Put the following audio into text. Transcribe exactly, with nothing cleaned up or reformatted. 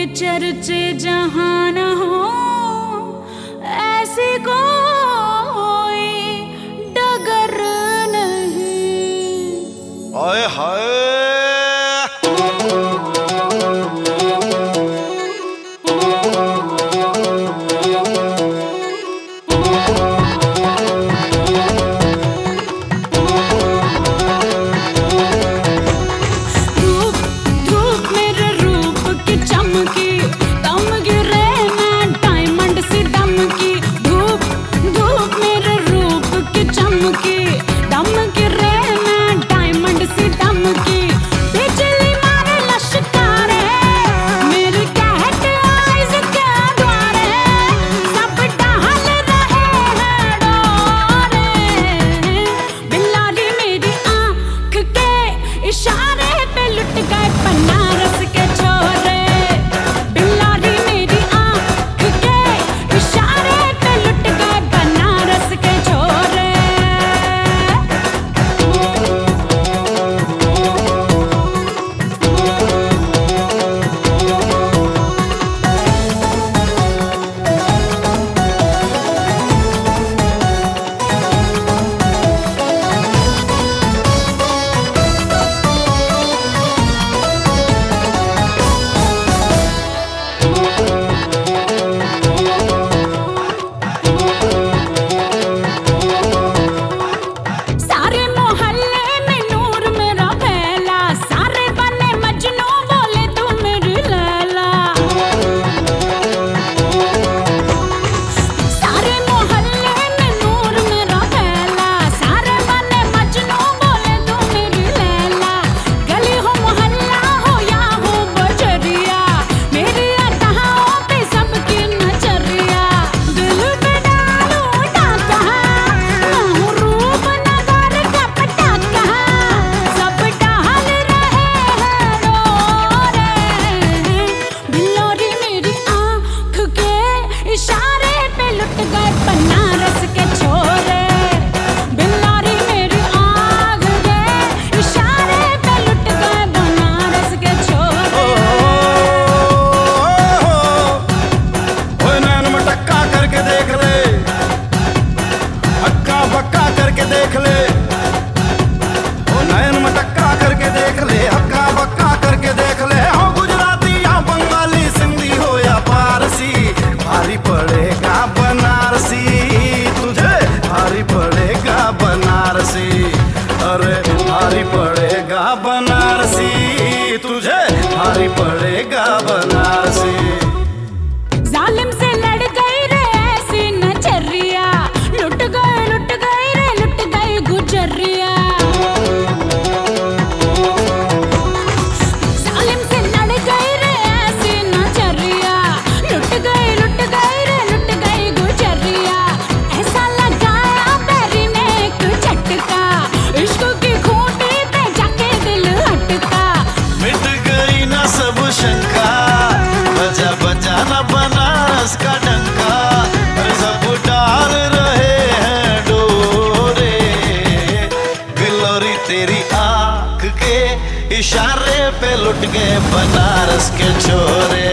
के चर्चे जहां न हो, ऐसी कोई डगर नहीं। हाय हाय इशारे पे लुट गए बनारस के छोरे। बिल्लारी मेरी आँख के इशारे पे लुट गए बनारस के छोरे। इशारे पे लुट गए बनारस के छोरे। बिल्लारी मेरी आँख के इशारे पे लुट गए बनारस के छोरे। ओए नैन मटक्का करके देख ले, हक्का बक्का करके देख ले। ओ नैन मटक्का करके देख ले, हक्का बक्का करके देख ले। हो गुजराती या बंगाली, सिंधी हो या पारसी, भारी पड़ेगा बनारसी तुझे, भारी पड़ेगा बनारसी। अरे भारी पड़ेगा बनारसी तुझे, भारी पड़ेगा बनारसी। जालिम से लड़ गई रे ऐसी नजरिया, लुट गए लुट गई रे लुट गई गुजरिया। जालिम से लड़ गई रे ऐसी नजरिया, लुट गई लुट गई रे लुट गई गुजरिया। ऐसा लगाया पैरी में एक झटका, इश्क की खूंटी पे जाके दिल हटका। मिट गई ना सब शंका, बजा बजा ना बनारस का डंका। सब डाल रहे हैं डोरे, बिल्लोरी तेरी आँख के इशारे पे लुट गए बनारस के छोरे।